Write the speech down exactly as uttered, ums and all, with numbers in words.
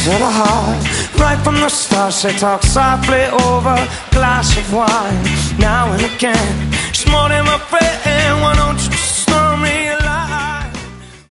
to the heart. Right from the start, she talks softly over a glass of wine. Now and again, she's more than my